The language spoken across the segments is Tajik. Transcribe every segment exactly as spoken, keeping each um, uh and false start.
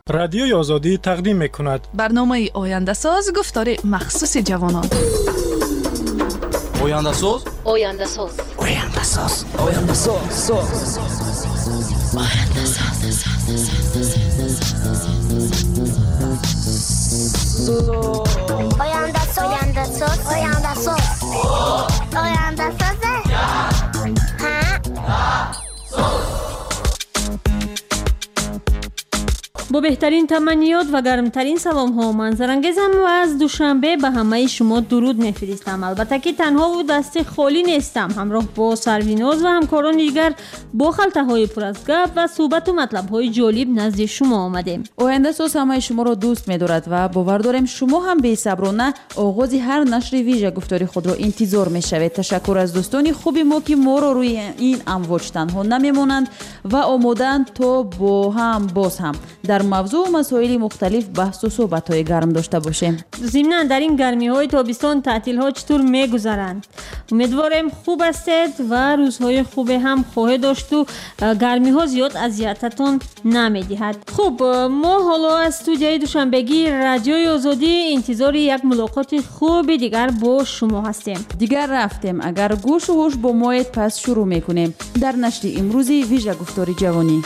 رادیوی آزادی تقدیم می‌کند برنامه آینده ساز گفتار مخصوص جوانان. آینده ساز آینده ساز آینده ساز آینده ساز آینده آینده ساز آینده ساز آینده ساز آینده ساز با بهترین تمنیات و گرمترین سلام ها من زرنگزم و از دوشنبه به همه شما درود میفرستم. البته که تنها و دست خالی نیستم، همراه با سرویناز و همکاران دیگر با خلطه های پر از گپ و صحبت و مطلب های جالب نزد شما آمدیم. آینده ساز همه شما را دوست می‌دارد و باور داریم شما هم بی‌صبرانه آغاز هر نشر ویژه گفتاری خود را انتظار می‌شوید. تشکر از دوستان خوبی ما که ما را روی این امواج تنها نمی‌مانند و آماده‌اند تا با هم باز هم در موضوع و مسائل مختلف بحث و صحبت‌های گرم داشته باشیم. ضمناً در این گرمی‌های تابستان تعطیل‌ها چطور می‌گذرند؟ امیدواریم خوب هستید و روزهای خوب هم خواهید داشت و گرمی‌ها زیاد اذیتتون نمی‌دهد. خب ما حالا از استودیوی دوشنبگی رادیوی آزادی انتظار یک ملاقات خوب دیگر با شما هستیم. دیگر رفتیم، اگر گوش و هوش با مایت پس شروع می‌کنیم در نشر امروزی ویژه گفتار جوانی.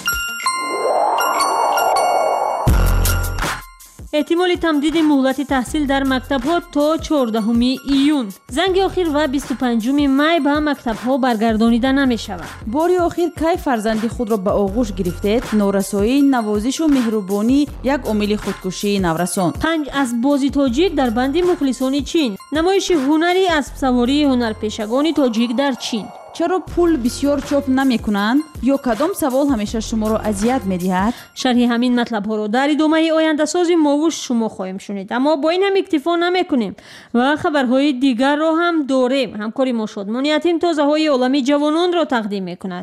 احتمال تمدید مهلت تحصیل در مکتب‌ها تا چهاردهم ایون. زنگ آخر و بیست و پنجم می به مکتب‌ها برگردانیده نمی‌شود. باری آخر کی فرزند خود را به آغوش گرفتید؟ نورسایی، نوازش و مهربانی یک عامل خودکشی نورسان. پنج از بازی تاجیک در بند مخلصان چین. نمایش هنری اسب سواری هنرپیشگان تاجیک در چین. چرا پول بسیار چاپ نمی کنند؟ یا کدام سوال همیشه شما را اذیت می دهد؟ شرح همین مطلب ها را در ادامه آینده سازی ما و شما خواهیم شنید. اما با این هم اکتفا نمی کنیم و خبرهای دیگر را هم داریم. همکاری ما شادمان یتیم تازه های عالمی جوانان را تقدیم می کند.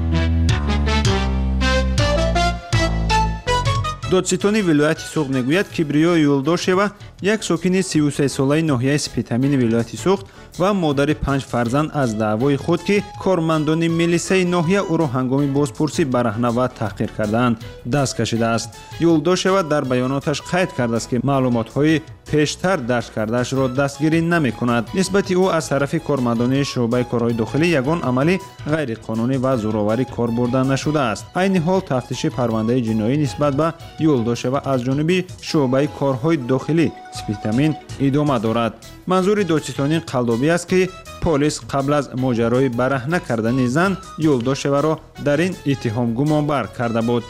دادستانی ولایت سوخت میگوید کبریو یولداشева یک ساکن سی و سه ساله ناحیه سپیتامین ولایت سوخت و مادر پنج فرزند از دعوای خود که کارمندان میلیسای ناحیه او را هنگام بازپرسی برهنه و تحقیر کردند دست کشیده است. یولداشева در بیاناتش قید کرده است که معلومات‌های پیشتر درج کرده‌اش را دستگیری نمی‌کند. نسبت او از طرف کارمندان شعبه کارهای داخلی یگان عملی غیر قانونی و زورآوری کار برده نشده است. عین حال تفتیش پرونده جنایی نسبت به یولداشева از جانب شعبه کارهای داخلی سپیتامین ادامه دارد. منظور دادستانی قلدوبی است که پلیس قبل از ماجرای برهنه کردن زن یولداشева را در این اتهام گمانبر کرده بود.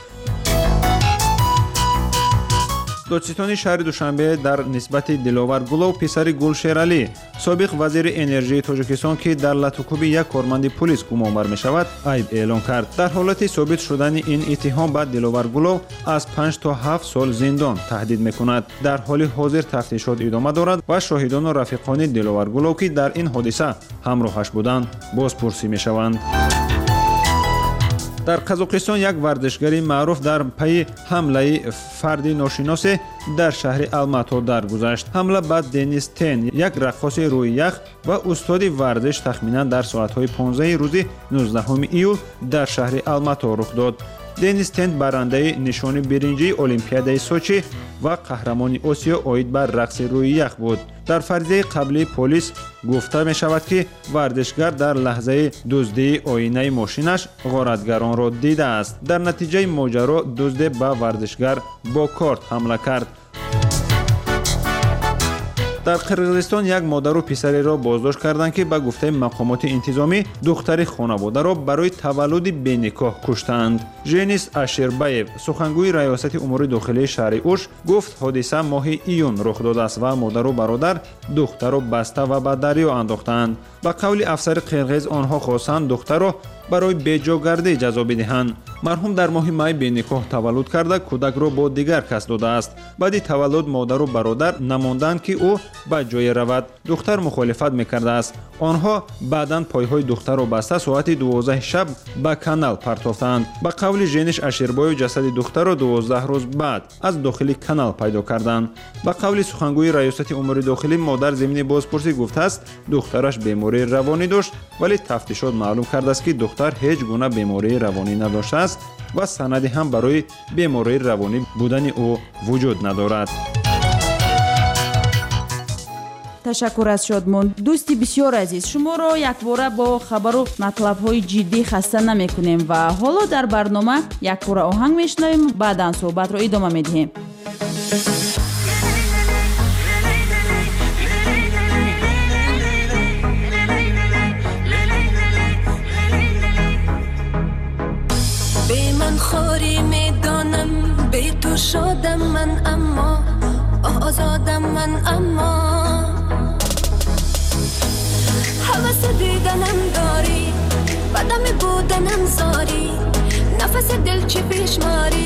دادستانی شهر دوشنبه در نسبت دلاور گلو پسر گلشیرعلی سابق وزیر انرژی تاجیکستان که در لطوکوب یک کارمند پلیس گمانبر می شود عیب اعلام کرد. در حالت ثابت شدن این اتهام به دلاور گلو از پنج تا هفت سال زندان تهدید می کند. در حال حاضر تفتیشات ادامه دارد و شاهدان و رفیقان دلاور گلو که در این حادثه همراهش بودند بازپرسی می شوند. در قزاقستان یک ورزشگری معروف در پی حمله فردی ناشناس در شهر الماتو درگذشت. حمله به دنیس تن، یک رقاص روی یخ و استاد ورزش تخمینا در ساعت‌های پانزده روز نوزدهم ایول در شهر الماتو رخ داد. دنیس تن برنده نشان برنجی المپیادای سوچی و قهرمان آسیا اوید بر رقص روی یخ بود. در فرضیه قبلی پلیس گفته می شود که ورزشگر در لحظه دزدی آینه ماشینش غارتگران را دیده است. در نتیجه ماجرا دزد به ورزشگر با کارت حمله کرد. در قرقیزستان یک مادر و پسری را بازداشت کردند که به گفته مقامات انتظامی دختر خانواده را برای تولد بینکاه کشتند. ژنیس اشربایف سخنگوی ریاست امور داخلی شهر اوش گفت حادثه ماه ایون رخ داده است و مادر و برادر دختر را بسته و به دریا انداختند. به قول افسر قرقیز آنها خواستند دختر را برای بیجاگردی جزا بدهند. مرحوم در ماه می بینکاه تولد کرده کودک را با دیگر کس داده است. بعد تولد مادر و برادر نماندند که او به جای رود. دختر مخالفت میکرده است. آنها بعداً پایهای دختر را بسته ساعت دوازده شب به کانال پرتافتند. به قول ژنیش اشربایف جسد دختر را دوازده روز بعد از داخل کانال پیدا کردند. به قول سخنگوی ریاست امور داخلی مادر ضمن بازپرسی گفته است دخترش بیماری روانی داشت ولی تفتیشات معلوم کرده است که دختر هیچ گونه بیماری روانی نداشته است است و سندی هم برای بیماری روانی بودن او وجود ندارد. تشکر از شادمان. دوستی بسیار عزیز، شما را یک باره با خبر و مطلب های جدی خسته نمی کنیم و حالا در برنامه یک باره آهنگ میشنویم، بعداً صحبت را ادامه میدهیم. به من خوری میدانم، به تو شادم من، اما آزادم من، اما حوث دیدنم داری، بدم بودنم زاری، نفس دل چی پیش ماری.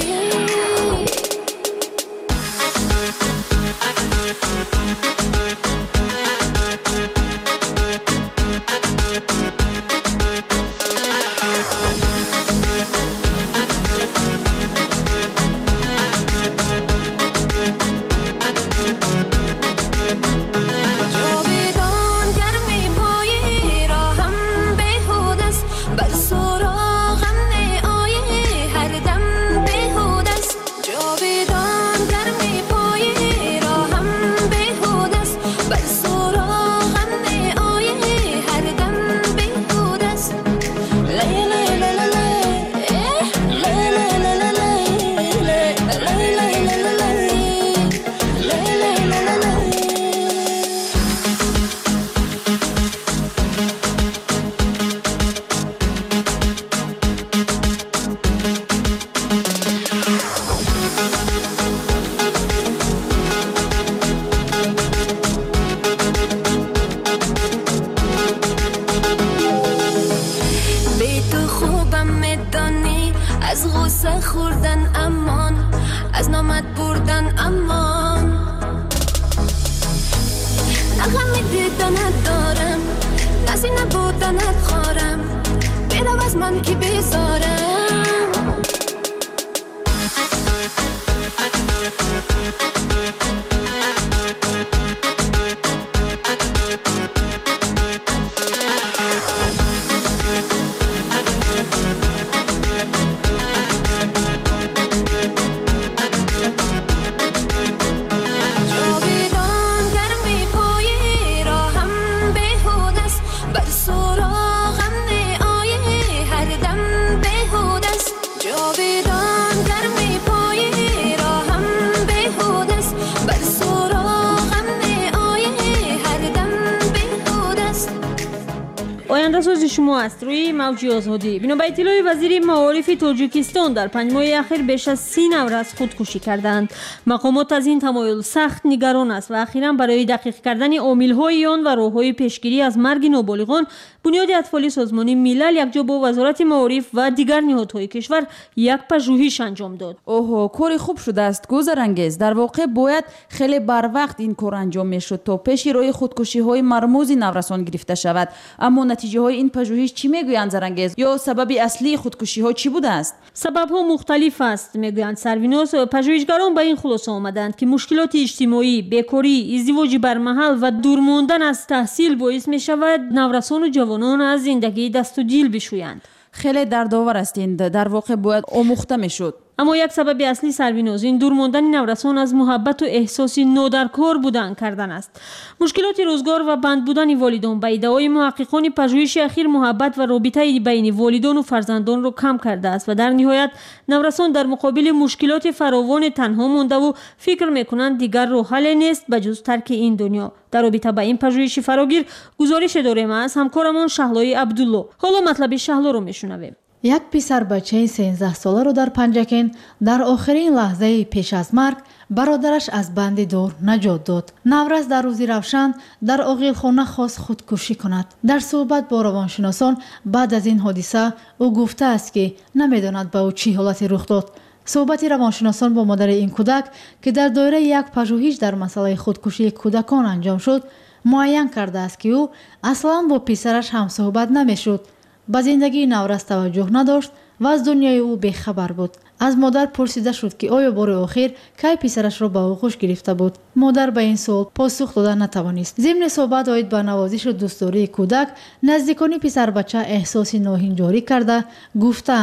آینده‌ساز شما است روی موج آزادی. بنا به اطلاع وزیر معارف تاجیکستان در پنج ماه اخیر بیش از سی نفر خودکشی کردند. مقامات از این تمایل سخت نگران است و اخیراً برای دقیق کردن عامل‌های آن و راه‌های پیشگیری از مرگ نابالغان بنیاد اطفال سازمان ملل یکجا با وزارت معارف و دیگر نهادهای کشور یک پژوهش انجام داد. اوه، کاری خوب شده است گذرانگیز. در واقع باید خیلی بر وقت این کار انجام میشد تا پیش روی خودکشی‌های مرموز نورسان گرفته شود. اما نتیجه های این پژوهش چی میگویند زرنگیز؟ یا سبب اصلی خودکشی ها چی بوده است؟ سبب ها مختلف است میگویند سرویناس. پژوهشگران به این خلاصه آمدند که مشکلات اجتماعی، بیکاری، ازدواج برمحل و دور ماندن از تحصیل باعث می شود نورسان و جوانان از زندگی دست و دیل بشویند. خیلی دردآور است این. در واقع باید آموخته میشد. اما یک سبب اصلی سرویناز این دور ماندن نورسان از محبت و احساس نادرکار بودن کردن است. مشکلات روزگار و بند بودن والدان به ادعای محققان پژوهش اخیر محبت و رابطه بین والدان و فرزندان را کم کرده است و در نهایت نورسان در مقابل مشکلات فراوان تنها مانده و فکر میکنند دیگر راه حل نیست بجز ترک این دنیا. در رابطه با این پژوهش فراگیر گزارش داریم از همکارمان شهلای عبدالله. حالا مطلب شهلا رو میشنویم. یک پسر بچه سیزده ساله رو در پنجکن در آخرین لحظه پیش از مرگ برادرش از بند دار نجات داد. نورز در روزی روشن در آقیلخانه خواست خودکشی کند. در صحبت با روانشناسان بعد از این حادثه او گفته است که نمیداند به او چی حالتی رخ داد. صحبت روانشناسان با مادر این کودک که در دایره یک پژوهش در مسئله خودکشی کودکان انجام شد معین کرده است که او اصلا با پسرش هم صحبت نمیشد. به زندگی نورز توجه نداشت و از دنیای او بیخبر بود. از مادر پرسیده شد که آیا بار آخر کی پسرش را به آغوش گرفته بود. مادر به این سوال پاسخ دادن نتوانست. ضمن صحبت آید به نوازش و دوستداری کودک، نزدیکان پسر بچه احساس ناهنجاری کرده گفتند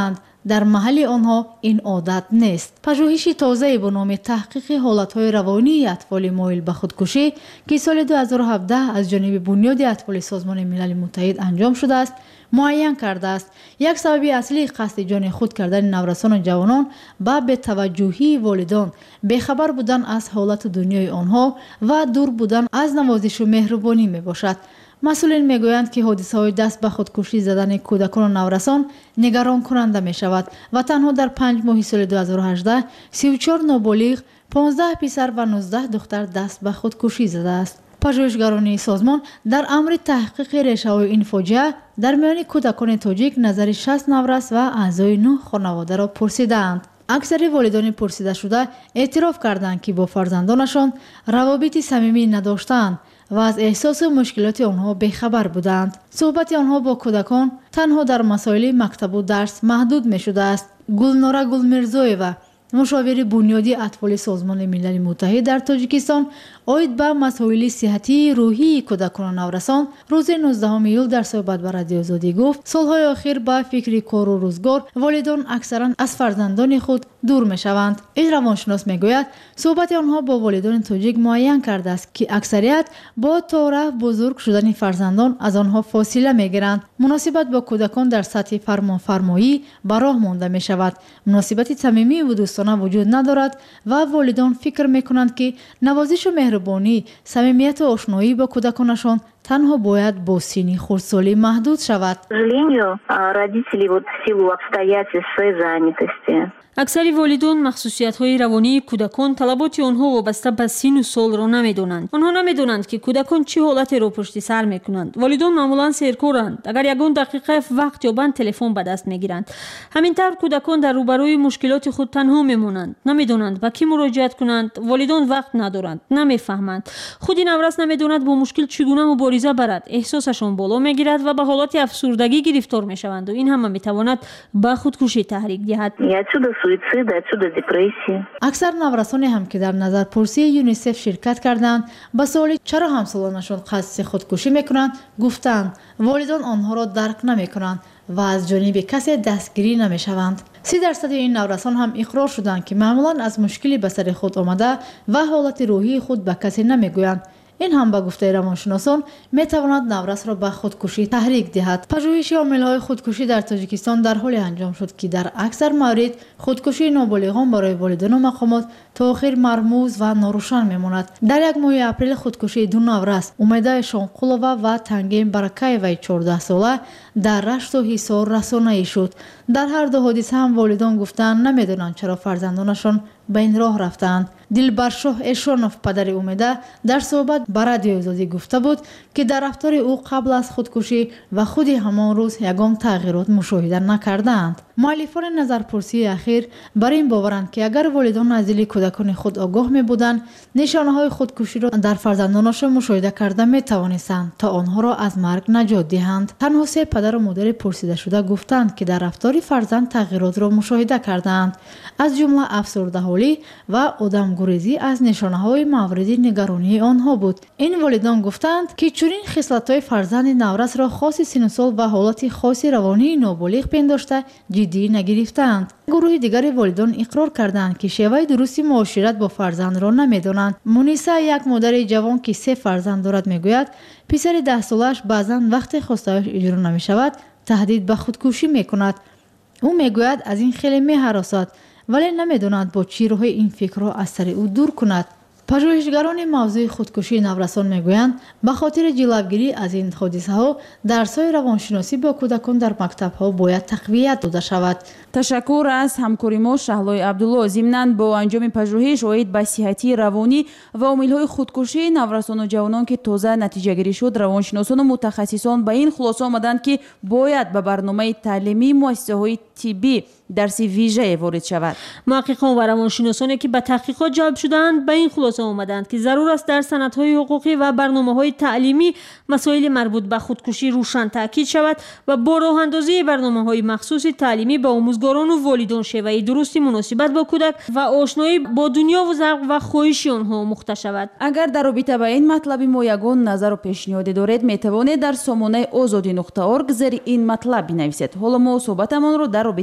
дар маҳалли онҳо ин одат нест. пажӯҳиши тозае бо номи таҳқиқи ҳолатҳои равонии атфоли моил ба худкушӣ ки соли ду ҳазору ҳабдаҳ аз ҷониби бунёди атфоли созмони милали муттаҳид анҷом шудааст, муайян кардааст як сабаби аслии қасди ҷони худ кардани наврасону ҷавонон ба бетаваҷҷӯҳии волидон, бехабар будан аз ҳолату дунёи онҳо ва дур будан аз навозишу меҳрубонӣ мебошад. масъулин мегӯянд ки ҳодисаҳои даст ба худкушӣ задани кӯдакону наврасон нигаронкунанда мешавад ва танҳо дар панҷ моҳи соли ду ҳазору ҳаждаҳ сию чор ноболиғ, понздаҳ писар ва нуздаҳ духтар даст ба худкушӣ задааст. пажӯҳишгарони созмон дар амри таҳқиқи решаҳои ин фоҷиа дар миёни кӯдакони тоҷик назари шаст наврас ва аъзои нӯҳ хонаводаро пурсидаанд. аксари волидони пурсидашуда эътироф карданд ки бо фарзандонашон равобити самимӣ надоштаанд ва аз эҳсосу мушкилоти онҳо бехабар буданд. суҳбати онҳо бо кӯдакон танҳо дар масоили мактабу дарс маҳдуд мешудааст. гулнора гулмирзоева, мушовири бунёди атфоли созмони милали муттаҳид дар тоҷикистон оид ба масоили сиҳатии рӯҳии кӯдакону наврасон рӯзи нуздаҳуми июл дар суҳбат ба Радиои Озодӣ гуфт солҳои охир ба фикри кору рӯзгор волидон аксаран аз фарзандони худ дур мешаванд. ин равоншинос мегӯяд суҳбати онҳо бо волидони тоҷик муайян кардааст ки аксарият бо тораф бузург шудани фарзандон аз онҳо фосила мегиранд. муносибат бо кӯдакон дар сатҳи фармонфармоӣ ба роҳ монда мешавад. муносибати самимию дӯстона вуҷуд надорад ва волидон фикр мекунанд ки навозишу меҳрубонӣ, самимияту ошноӣ бо кӯдаконашон танҳо бояд бо синни хурдсолӣ маҳдуд шавад. К сожалению, родители вот в силу обстоятельств своей занятости аксари волидон махсусиятҳои равонии кӯдакон талаботи онҳо вобаста ба сину солро намедонанд. онҳо намедонанд ки кӯдакон чӣ ҳолатеро пушти сар мекунанд. волидон маъмулан серкоранд. агар ягон дақиқа вақт ёбанд телефон ба даст мегиранд. ҳамин тавр кӯдакон дар рӯбарӯи мушкилоти худ танҳо мемонанд. намедонанд ба кӣ муроҷиат кунанд. волидон вақт надоранд, намефаҳманд. худи наврас намедонад бо мушкил чӣ гуна мубориза барад. эҳсосашон боло мегирад ва ба ҳолати афсурдагӣ гирифтор мешаванд. ин ҳама метавонад ба худкушӣ таҳрик диҳад. суицид, отсюда депрессия. аксар наврасоне ҳам ки дар назарпурсии юнисеф ширкат карданд ба суоли чаро ҳамсолонашон қасди худкушӣ мекунанд гуфтанд волидон онҳоро дарк намекунанд ва аз ҷониби касе дастгирӣ намешаванд. си дарсади ин наврасон ҳам иқрор шуданд ки маъмулан аз мушкили ба сари худ омада ва ҳолати рӯҳии худ ба касе намегӯянд. ин ҳам ба гуфтаи равоншиносон метавонад наврасро ба худкушӣ таҳрик диҳад. пажӯҳиши омилҳои худкушӣ дар тоҷикистон дар ҳоле анҷом шуд ки дар аксар маврид худкушии ноболиғон барои волидону мақомот то охир мармуз ва норӯшан мемонад. дар як моҳи апрел худкушии ду наврас Умеда Шонқулова ва Тангем Баракаеваи чордаҳсола дар Рашту Ҳисор расонаӣ шуд. дар ҳар ду ҳодиса ҳам волидон гуфтанд намедонанд чаро фарзандонашон ба ин роҳ рафтаанд. Дилбаршоҳ Эшонов, падари Умеда, дар суҳбат ба Радиои Озодӣ гуфта буд ки дар рафтори ӯ қабл аз худкушӣ ва худи ҳамон рӯз ягон тағйирот мушоҳида накардаанд. муаллифони назарпурсии ахир бар ин боваранд ки агар волидон аз дили кӯдакони худ огоҳ мебуданд, нишонаҳои худкуширо дар фарзандонашон мушоҳида карда метавонистанд то онҳоро аз марг наҷот диҳанд. танҳо се падару модари пурсидашуда гуфтанд ки дар рафтори фарзанд тағйиротро мушоҳида кардаанд, аз ҷумла афсурдаҳолӣ ва одамгурезӣ аз нишонаҳои мавриди нигаронии онҳо буд. ин волидон гуфтанд ки чунин хислатҳои фарзанди наврасро хоси синусол ва ҳолати хоси равонии ноболиғ пиндошта ҷиддӣ нагирифтаанд. гурӯҳи дигари волидон иқрор карданд ки шеваи дурусти муошират бо фарзандро намедонанд. Муниса, як модари ҷавон ки се фарзанд дорад, мегӯяд писари даҳсолааш баъзан вақте хостааш иҷро намешавад таҳдид ба худкушӣ мекунад. ӯ мегӯяд аз ин хеле меҳаросад, вале намедонад бо чӣ роҳе ин фикрро аз сари ӯ дур кунад. пажӯҳишгарони мавзӯи худкушии наврасон мегӯянд ба хотири ҷилавгирӣ аз ин ҳодисаҳо дарсҳои равоншиносӣ бо кӯдакон дар мактабҳо бояд тақвият дода шавад. ташаккур аз ҳамкори мо Шаҳлои Абдулло. зимнан бо анҷоми пажӯҳиш оид ба сиҳатии равонӣ ва омилҳои худкушии наврасону ҷавонон ки тоза натиҷагирӣ шуд, равоншиносону мутахассисон ба ин хулоса омаданд ки бояд ба барномаи таълимии муассисаҳои тиббӣ дарси вижае ворид шавад. муҳаққиқон ва равоншиносоне ки ба таҳқиқот ҷалб шуданд ба ин хулоса омаданд ки зарур аст дар санадҳои ҳуқуқӣ ва барномаҳои таълимӣ масоили марбут ба худкушӣ рӯшан таъкид шавад ва бо роҳандозии барномаҳои махсуси таълимӣ ба омӯзгорону волидон шеваи дурусти муносибат бо кӯдак ва ошноӣ бо дунёву завқ ва хоҳиши онҳо омӯхта шавад. агар дар робита ба ин матлаби мо ягон назару пешниҳоде доред, метавонед дар сомонаи озодӣ нуқта орг зери ин матлаб бинависед. ҳоло мо суҳбатамонро дар робита ба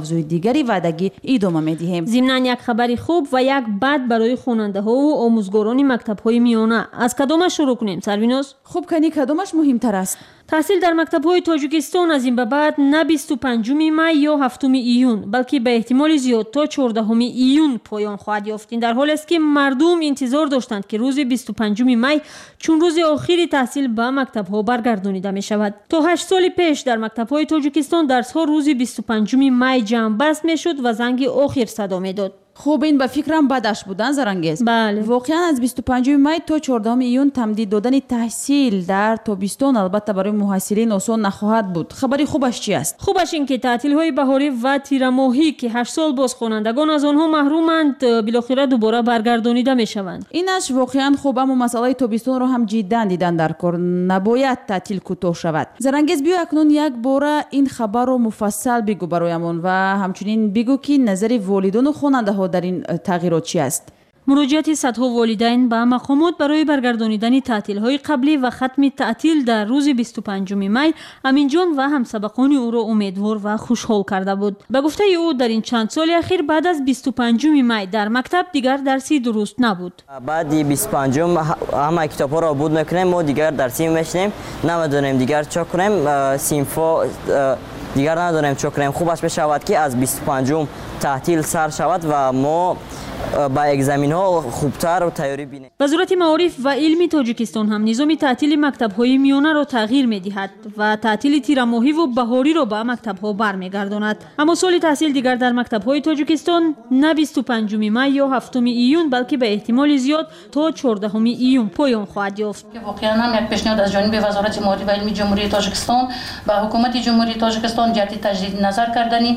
мавзӯи дигари ваъдагӣ идома медиҳем. зимнан як хабари хуб ва як бад барои хонандаҳову омӯзгорони мактабҳои миёна. Аз кадомаш шурӯъ кунем Сарвиноз? хуб канӣ кадомаш муҳимтар аст? таҳсил дар мактабҳои тоҷикистон аз ин ба баъд на бисту панҷуми май ё ҳафтуми июн балки ба эҳтимоли зиёд то чордаҳуми июн поён хоҳад ёфт. ин дар ҳолест ки мардум интизор доштанд ки рӯзи бисту панҷуми май чун рӯзи охири таҳсил ба мактабҳо баргардонида мешавад. то ҳашт соли пеш дар мактабҳои тоҷикистон дарсҳо рӯзи бисту панҷуми май ҷамъбаст мешуд ва занги охир садо медод. хуб ин ба фикрам бадаш будан Зарангез. бале воқеан аз бисту панҷуми май то чордаҳуми июн тамдид додани таҳсил дар тобистон албатта барои муҳассилин осон нахоҳад буд. хабари хубаш чи аст? хубаш ин ки таътилҳои баҳорӣ ва тирамоҳӣ ки ҳашт сол бозхонандагон аз онҳо маҳруманд билохира дубора баргардонида мешаванд. инаш воқеан хуб, аммо масъалаи тобистонро ҳам ҷиддан дидан дар кор. набояд таътил кӯтоҳ шавад. Зарангез, биё акнун як бора ин хабарро муфассал бигӯ бароямон ва ҳамчунин бигӯ ки назари волидону хонандаҳо дар ин тағйирот чи аст? муроҷиати садҳо волидайн ба мақомот барои баргардонидани таътилҳои қаблӣ ва хатми таътил дар рӯзи бисту панҷуми май Аминҷон ва ҳамсабақони ӯро умедвор ва хушҳол карда буд. ба гуфтаи ӯ дар ин чанд соли ахир баъд аз бисту панҷуми май дар мактаб дигар дарси дуруст набуд. баъди бисту панҷум ҳамаи китобҳоро обуд мекунем, мо дигар дарси мешинем, намедонем дигар чо кунем, синфҳо дигар надонем чо кунем. хубаш мешавад ки аз бисту панҷум таътил сар шавад ва мо ба экзаменҳо хубтар тайёрӣ бинем. вазорати маориф ва илми Тоҷикистон ҳам низоми таътили мактабҳои миёнаро тағйир медиҳад ва таътили тирамоҳиву баҳориро ба мактабҳо бармегардонад. аммо соли таҳсил дигар дар мактабҳои Тоҷикистон на бисту панҷуми май ё ҳафтуми июн балки ба эҳтимоли зиёд то чордаҳуми июн поён хоҳад ёфт. воқеан ҳам як пешниҳод аз ҷониби вазорати маориф ва илми ҷумҳурии Тоҷикистон ба ҳукумати ҷумҳурии Тоҷикистон ҷаҳати таҷдиди назар кардани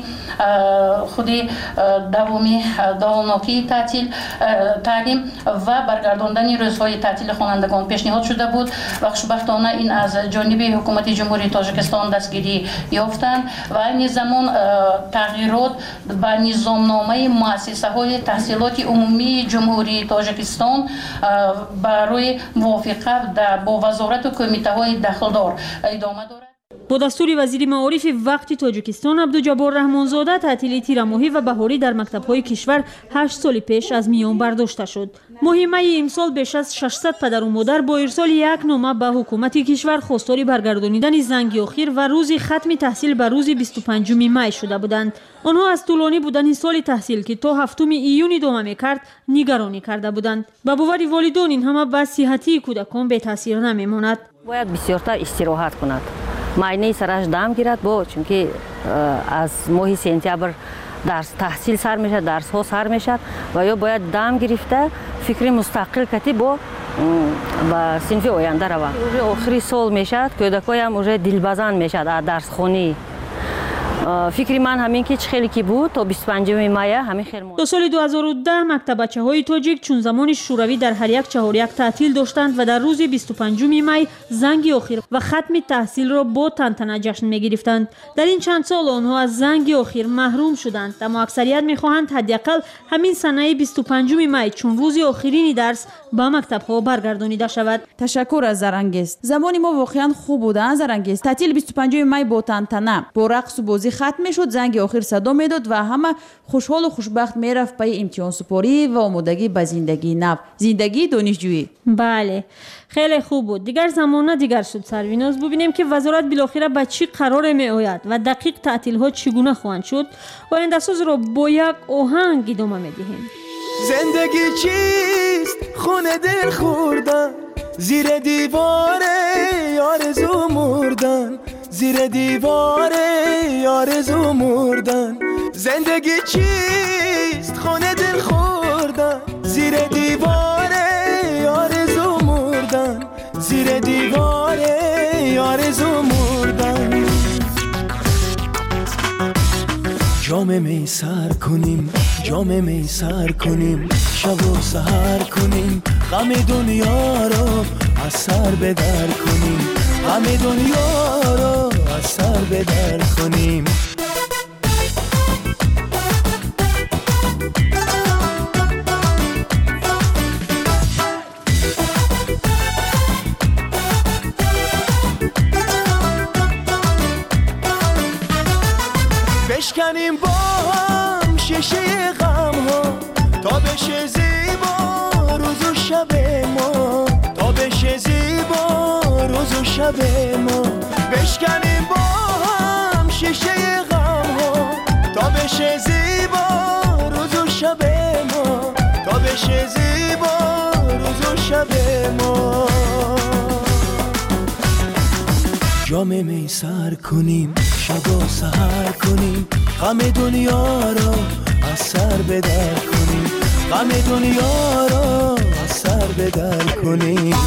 худи давоми давомнокии таътил, таълим ва баргардондани рӯзҳои таътили хонандагон пешниҳод шуда буд ва хушбахтона ин аз ҷониби ҳукумати ҷумҳурии Тоҷикистон дастгирӣ ёфтанд ва айни замон тағйирот ба низомномаи муассисаҳои таҳсилоти умумии ҷумҳурии Тоҷикистон барои мувофиқа бо вазорату кумитаҳои дахлдор идома дорад. бо дастури вазири маорифи вақти Тоҷикистон Абдуҷаббор Раҳмонзода таътили тирамоҳӣ ва баҳорӣ дар мактабҳои кишвар ҳашт соли пеш аз миён бардошта шуд. моҳи майи имсол беш аз шашсад падару модар бо ирсоли як нома ба ҳукумати кишвар хостори баргардонидани занги охир ва рӯзи хатми таҳсил ба рӯзи бисту панҷуми май шуда буданд. онҳо аз тӯлонӣ будани соли таҳсил ки то ҳафтуми июн идома мекард нигаронӣ карда буданд. ба бовари волидон ин ҳама ба сиҳатии кӯдакон бетаъсир намемонад. бояд бисёртар истироҳат кунад, майнаи сараш дам гирад, бо чунки аз моҳи сентябр дарс таҳсил сар мешад, дарсҳо сар мешад ва ё бояд дам гирифта фикри мустақил кати бо ба синфи оянда равад. уже охири сол мешад, кӯдакоям уже дилбазанд мешад аз дарсхонӣ. фикри ман ҳамин ки чӣ хеле ки буд то бисту панҷуми мая ҳамин хел то соли дуҳазору даҳ мактабачаҳои тоҷик чун замони шӯравӣ дар ҳар як чаҳоряк таътил доштанд ва дар рӯзи бисту панҷуми май занги охир ва хатми таҳсилро бо тантана ҷашн мегирифтанд. дар ин чанд сол онҳо аз занги охир маҳрум шуданд, аммо аксарият мехоҳанд ҳадяқал ҳамин санаи бисту панҷуми май чун рӯзи охирини дарс ба мактабҳо баргардонида шавад. ташаккур аз Зарангез. замони мо воқеан хуб будан Зарангез. таътили бисту панҷуми май бо тантана, бо рақсу бозӣ хатм мешуд, занги охир садо медод ва ҳама хушҳолу хушбахт мерафт паи имтиҳонсупорӣ ва омодагӣ ба зиндагии нав, зиндагии донишҷӯӣ. бале, хеле хуб буд. дигар замона дигар шуд Сарвиноз. бубинем ки вазорат билохира ба чӣ қароре меояд ва дақиқ таътилҳо чӣ гуна хоҳанд шуд. ояндасозро бо як оҳанг идома медиҳем. زندگی چیست خونه دل خوردن زیر دیوار آرزو مردن زیر دیوار آرزو مردن زندگی چیست خونه دل خوردن زیر دیوار آرزو مردن زیر دیوار آرزو مردن جام می سر کنیم جام می سر کنیم شب و سحر کنیم غم دنیا رو از سر به در کنیم غم دنیا رو از سر به در کنیم بشکنیم با شب ما بشکنیم با هم شیشه غم ها تا بشه زیبا روز و شب ما تا بشه زیبا روز و شب ما جام می سر کنیم شب و سحر کنیم غم دنیا را از سر بدر کنیم غم دنیا را از سر بدر کنیم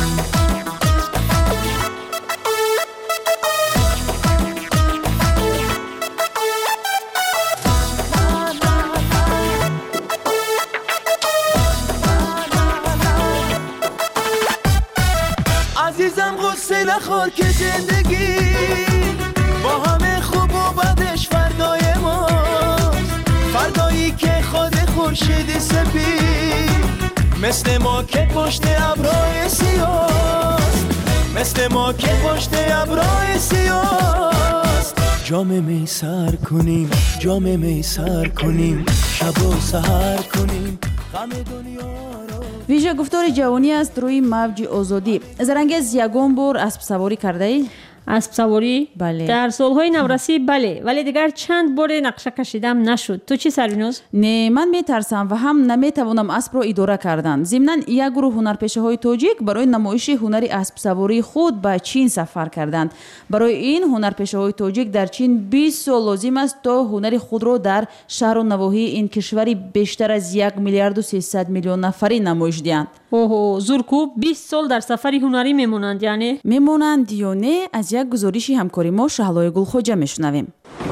عزیزم غصه نخور که زندگی با همه خوب و بدش فردای ماست فردایی که خود خورشید سپید مثل ما که پشت ابرهای سیاست مثل ما که پشت ابرهای سیاست جام می سر کنیم جام می سر کنیم شب و سحر کنیم غم دنیا را ویژه گفتار جوانی است روی موج آزادی. زرنگز یگان بار اسب سواری کرده ای؟ اسب سواری؟ بله. در سالهای نورسی بله، ولی دیگر چند بار نقشه کشیدم نشد. تو چی سرینوز؟ نه، من میترسم و هم نمیتوانم اسب را اداره کردن. ضمناً یک گروه هنرپیشه های تاجیک برای نمایش هنری اسب سواری خود به چین سفر کردند. برای این هنرپیشه های تاجیک در چین بیست سال لازم است تا هنر خود را در شهر و نواحی این کشوری بیشتر از یک میلیارد و سیصد میلیون نفری نمایش دهند. اوه، زورکو بیست سال در سفر هنری میمونند یعنی؟ میمونند یا نه؟ از یک گزارشی همکاری ما شهلای گلخوجه میشنویم.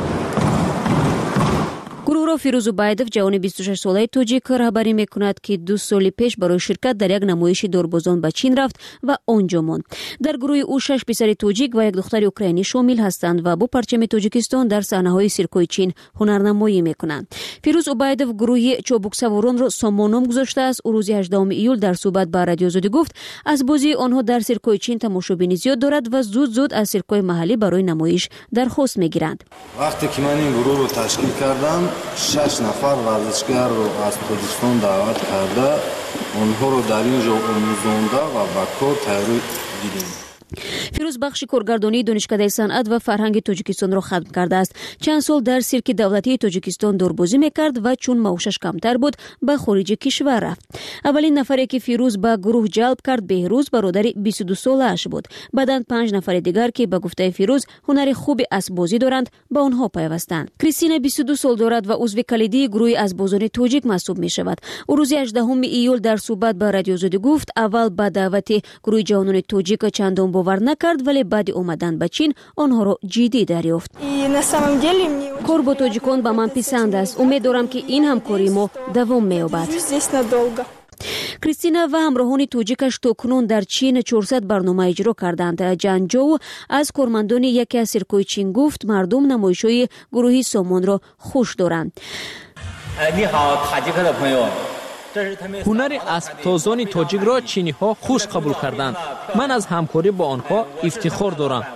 گروه فیروز عبیدов جوان بیست و شش ساله تاجیک رهبری میکند که دو سال پیش برای شرکت در یک نمایش دوربازان به چین رفت و آنجا ماند. در گروه او شش پسر تاجیک و یک دختر اوکراینی شامل هستند و با پرچم تاجیکستان در صحنه‌های سیرکوی چین هنرنمایی میکنند. فیروز عبیدов گروه چابک سواران را سامانم گذاشته است. او روز هجدهم ایول در صحبت با رادیو آزادی گفت از بازی آنها در سیرکوی چین تماشابینی زیاد دارد و زود زود از سیرکوی محلی برای نمایش درخواست میگیرند. وقتی که من این گروه رو تشکیل کردم شش نفر ورزشگر رو از تاجیکستان دعوت کرده اونها رو در اینجا آموزانده و با کار تیاری دیدیم. فیروز بخش کارگردانی دانشکده صنعت و فرهنگ تاجیکستان را ختم کرده است. چند سال در سیرک دولتی تاجیکستان دوربازی میکرد و چون معاشش کمتر بود به خارج کشور رفت. اولین نفری که فیروز به گروه جلب کرد بهروز برادر بیست و دو سالش بود. بعداً پنج نفر دیگر که به گفته فیروز هنر خوب اسب‌بازی دارند با آنها پیوستند. کریستینا بیست و دو سال دارد و عضو کلیدی گروه اسب‌بازان تاجیک محسوب میشود. او روز هجدهم ایول در صحبت با رادیو آزادی گفت اول با دعوت گروه جوانان تاجیک چندان باور نکرد ولی بعد اومدن به چین آنها را جدی دریافت. کار با تاجیکان به من پسند است. امیدوارم که این همکاری ما دوام می‌یابد. کریستینا و همراهان تاجیکش تاکنون در چین چهارصد برنامه اجرا کردند. جنجو از کارمندان یکی از سیرکوی چین گفت مردم نمایش‌های گروهی سامان را خوش دارند. هنر اسب‌تازان تاجیک را چینی ها خوش قبول کردند. من از همکاری با آنها افتخار دارم.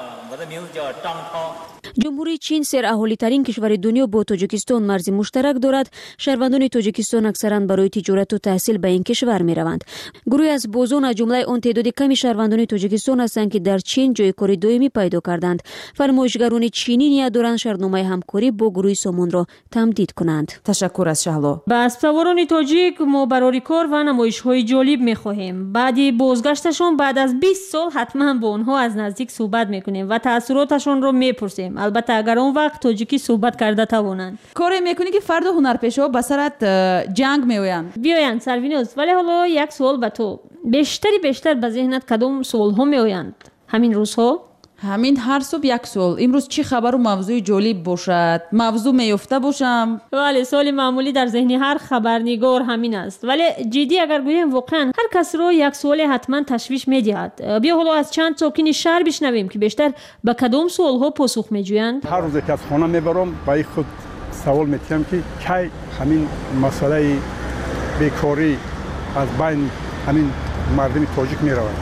جمهوری چین سراحالی ترین کشور دنیا با تاجیکستان مرزی مشترک دارد. شهروندان تاجیکستان اکثرا برای تجارت و تحصیل به این کشور می روند. گروهی از بازان از جمله آن تعداد کمی شهروندان تاجیکستان هستند که در چین جای کار دائمی پیدا کردند. فرمایشگران چینی نیت دارند شرطنامه همکاری با گروه سامان را تمدید کنند. تشکر از شهلا. با اسب‌سواران تاجیک ما برای کار و نمایش‌های جالب می‌خواهیم. بعدی بازگشتشون بعد از بیست سال حتما با آنها از نزدیک صحبت می‌کنیم و تأثیراتشون رو می‌پرسیم. البته اگر اون وقت تاجیکی صحبت کرده توانند. کاری میکنی که فرد هنرپیشه ها به سرت جنگ میویند. بیایند سروینوز، ولی حالا یک سوال به تو. بیشتری بیشتر به ذهنت کدام سوال ها میآیند؟ همین روزها؟ همین هر صبح یک سوال. امروز چی خبر و موضوع جالب باشد؟ موضوع میفته باشم؟ ولی سوال معمولی در ذهن هر خبرنگار همین است. ولی جدی اگر گویم واقعا هر کس رو یک سوال حتما تشویش میدهد. بیا حالا از چند ساکن شهر بشنویم که بیشتر به کدام سوال ها پاسخ میجویند. هر روز که از خانه میبرم با خود سوال میکنم که کی همین مسئله بیکاری از بین همین مردم تاجیک میرود.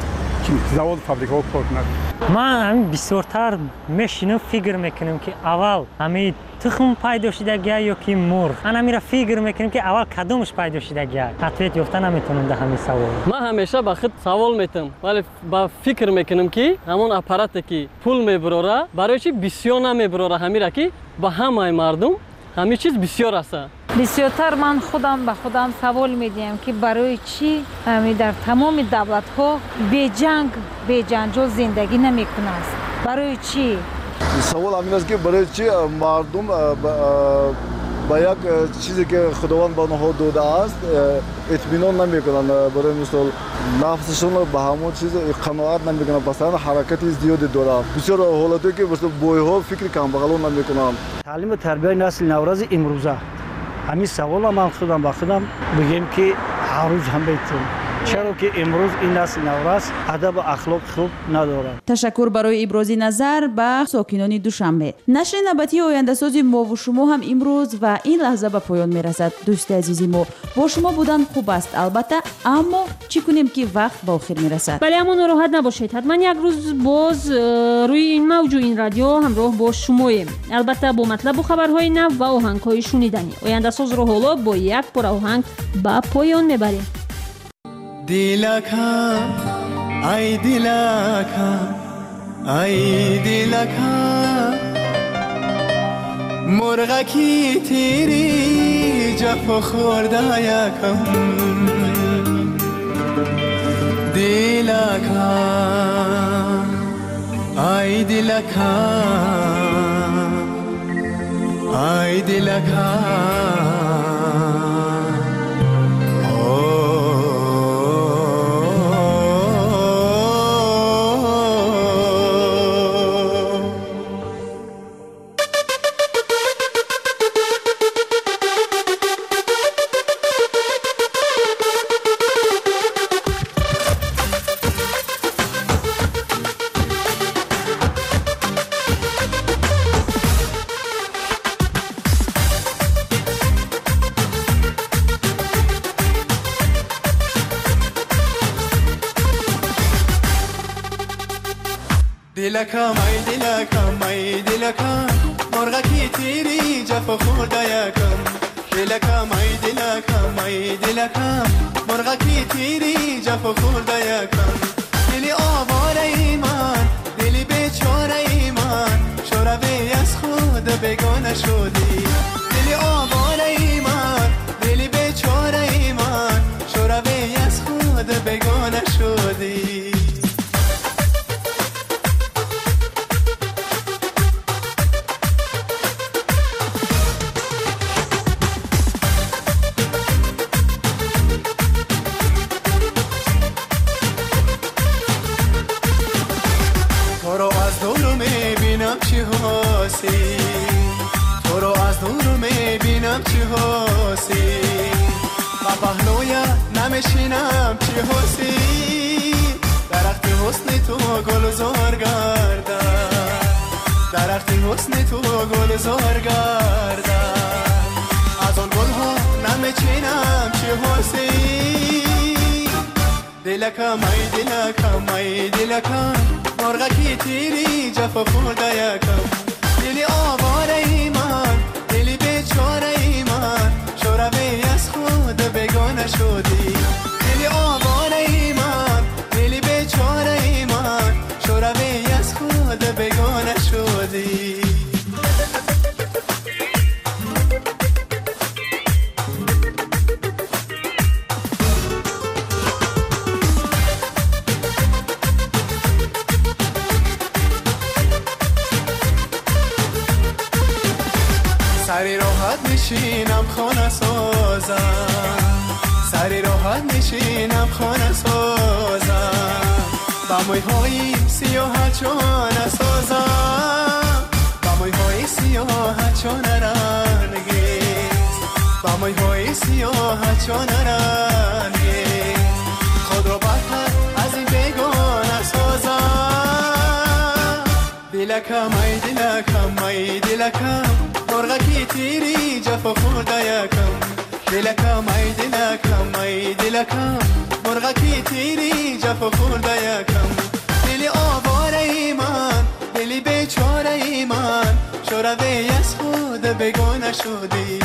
завод фабрикаҳо кор кунад. ман ҳамин бисёртар мешинам фикр мекунам ки аввал ҳамин тухм пайдо шудагия ё ки мурғ. ан ҳамира фикр мекунам ки аввал кадомаш пайдо шудагия. ответ ёфта наметавонам дар ҳамин савол. ман ҳамеша ба худ савол метавонам, вале ба фикр мекунам ки ҳамон аппарате ки пул мебарора барои чи бисёр намебарора ҳамира ки ба ҳамаи мардум ҳамин чиз бисёр аст. бисёртар ман худам ба худам савол медиҳам ки барои чӣ ҳамин дар тамоми давлатҳо беҷанг беҷанҷол зиндагӣ намекунанд? барои чӣ? савол ҳамин аст ки барои чӣ мардум ба як чизе ки худованд ба онҳо додааст итминон намекунанд. барои мисол нафсашон ба ҳамон чиз қаноат намекунанд, масалан ҳаракати зиёде дорад. бисёр ҳолате ки бойҳо фикри камбағалон намекунанд. таълиму тарбияи насли наврази имрӯза ҳамин савола ман худам ба худам бигем ки ҳар рӯз ҳам метавонам. чаро ки имрӯз ин насли навраз адабу ахлоқи хуб надорад. ташаккур барои ибрози назар ба сокинони душанбе. нашри навбатии ояндасози мову шумо ҳам имрӯз ва ин лаҳза ба поён мерасад. дӯсти азизи мо, бо шумо будан хуб аст албатта, аммо чӣ кунем ки вақт ба охир мерасад. бале аммо нороҳат набошед, ҳатман як рӯз боз рӯи ин мавҷу ин радио ҳамроҳ бо шумоем, албатта бо матлабу хабарҳои нав ва оҳангҳои шуниданӣ. ояндасозро ҳоло бо як пора оҳанг ба поён мебарем. Dilakam, ay dilakam, ay dilakam, مرغکی تیری جفا خوردایکم دیلکم ای دیلکم ای دیلکم dilakam ay dilakam ay dilakam مرغکی تیری جفا خوردایکم dilakam ay dilakam ay dilakam مرغکی تیری جفا خوردایکم دلی آواره ای من دلی بیچاره ای من شوروی از خود بگانه شدی دلی آواره ای من دلی بیچاره ای من شوروی از خود بگانه شدی چی هستی تو رو از دور میبینم چی هستی با پهلویت نمیشینم چی هستی درخت حسن تو گلزار گردن درخت حسن تو گلزار گردن از آن گلها نمیچینم چی هستی dilakam ay dilakam ay dilakam مرغکی تیری جفا خوردایکم دلی آواره ای من دلی بیچاره ای من شوروی از خود بگانه شدی دلی آواره ای من دلی بیچاره ای من شوروی از خود بگانه شدی سری راحت میشینم خانه سازم سری راحت میشینم خانه سازم با مویهای سیاه چانه سازم با مویهای سیاه چانه رنگیز با مویهای سیاه چانه رنگیز خود رو برتر از این بیگانه سازم dilakam ay dilakam ay dilakam مرغکی تیری جفا خوردایکم dilakam ay dilakam ay dilakam مرغکی تیری جفا خوردایکم بیگانه شدی